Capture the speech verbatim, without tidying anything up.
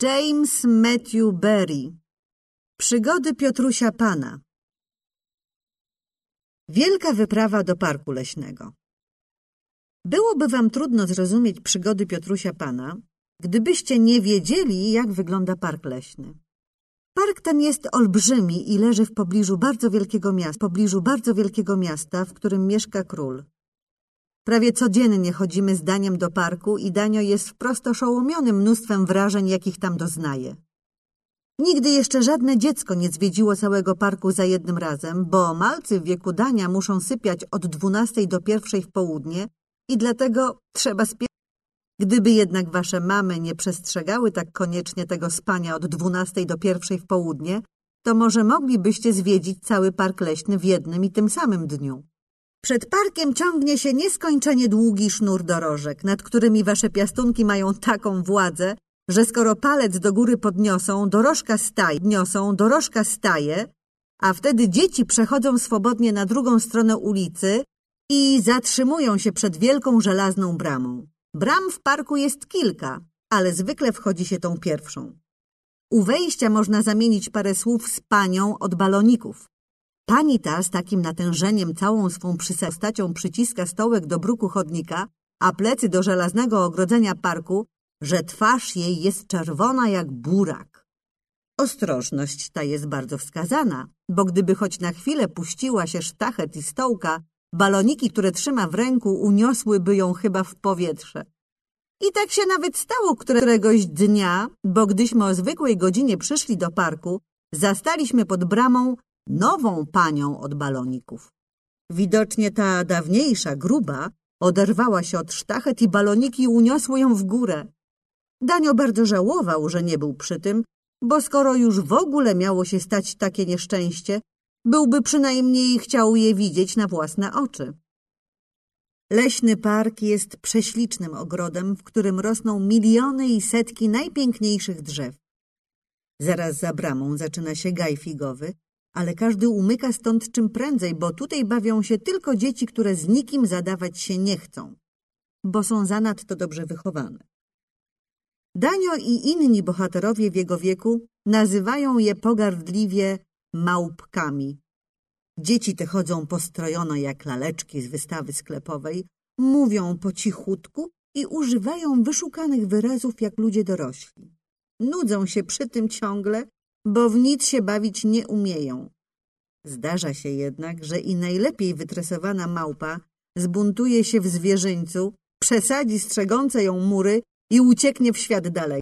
James Matthew Barrie. Przygody Piotrusia Pana. Wielka wyprawa do parku leśnego. Byłoby wam trudno zrozumieć przygody Piotrusia Pana, gdybyście nie wiedzieli, jak wygląda park leśny. Park ten jest olbrzymi i leży w pobliżu bardzo wielkiego miasta, w pobliżu bardzo wielkiego miasta, w którym mieszka król. Prawie codziennie chodzimy z Daniem do parku i Danio jest wprost oszołomiony mnóstwem wrażeń, jakich tam doznaje. Nigdy jeszcze żadne dziecko nie zwiedziło całego parku za jednym razem, bo malcy w wieku Dania muszą sypiać od dwunastej do pierwszej w południe i dlatego trzeba spieszyć. Gdyby jednak wasze mamy nie przestrzegały tak koniecznie tego spania od dwunastej do pierwszej w południe, to może moglibyście zwiedzić cały park leśny w jednym i tym samym dniu. Przed parkiem ciągnie się nieskończenie długi sznur dorożek, nad którymi wasze piastunki mają taką władzę, że skoro palec do góry podniosą, dorożka staje, podniosą, dorożka staje, a wtedy dzieci przechodzą swobodnie na drugą stronę ulicy i zatrzymują się przed wielką żelazną bramą. Bram w parku jest kilka, ale zwykle wchodzi się tą pierwszą. U wejścia można zamienić parę słów z panią od baloników. Pani ta z takim natężeniem całą swą postacią przyciska stołek do bruku chodnika, a plecy do żelaznego ogrodzenia parku, że twarz jej jest czerwona jak burak. Ostrożność ta jest bardzo wskazana, bo gdyby choć na chwilę puściła się sztachet i stołka, baloniki, które trzyma w ręku, uniosłyby ją chyba w powietrze. I tak się nawet stało któregoś dnia, bo gdyśmy o zwykłej godzinie przyszli do parku, zastaliśmy pod bramą nową panią od baloników. Widocznie ta dawniejsza, gruba, oderwała się od sztachet i baloniki uniosły ją w górę. Danio bardzo żałował, że nie był przy tym, bo skoro już w ogóle miało się stać takie nieszczęście, byłby przynajmniej chciał je widzieć na własne oczy. Leśny park jest prześlicznym ogrodem, w którym rosną miliony i setki najpiękniejszych drzew. Zaraz za bramą zaczyna się gaj figowy, ale każdy umyka stąd czym prędzej, bo tutaj bawią się tylko dzieci, które z nikim zadawać się nie chcą, bo są zanadto dobrze wychowane. Danio i inni bohaterowie w jego wieku nazywają je pogardliwie małpkami. Dzieci te chodzą postrojone jak laleczki z wystawy sklepowej, mówią po cichutku i używają wyszukanych wyrazów jak ludzie dorośli. Nudzą się przy tym ciągle, bo w nic się bawić nie umieją. Zdarza się jednak, że i najlepiej wytresowana małpa zbuntuje się w zwierzyńcu, przesadzi strzegące ją mury i ucieknie w świat dalej.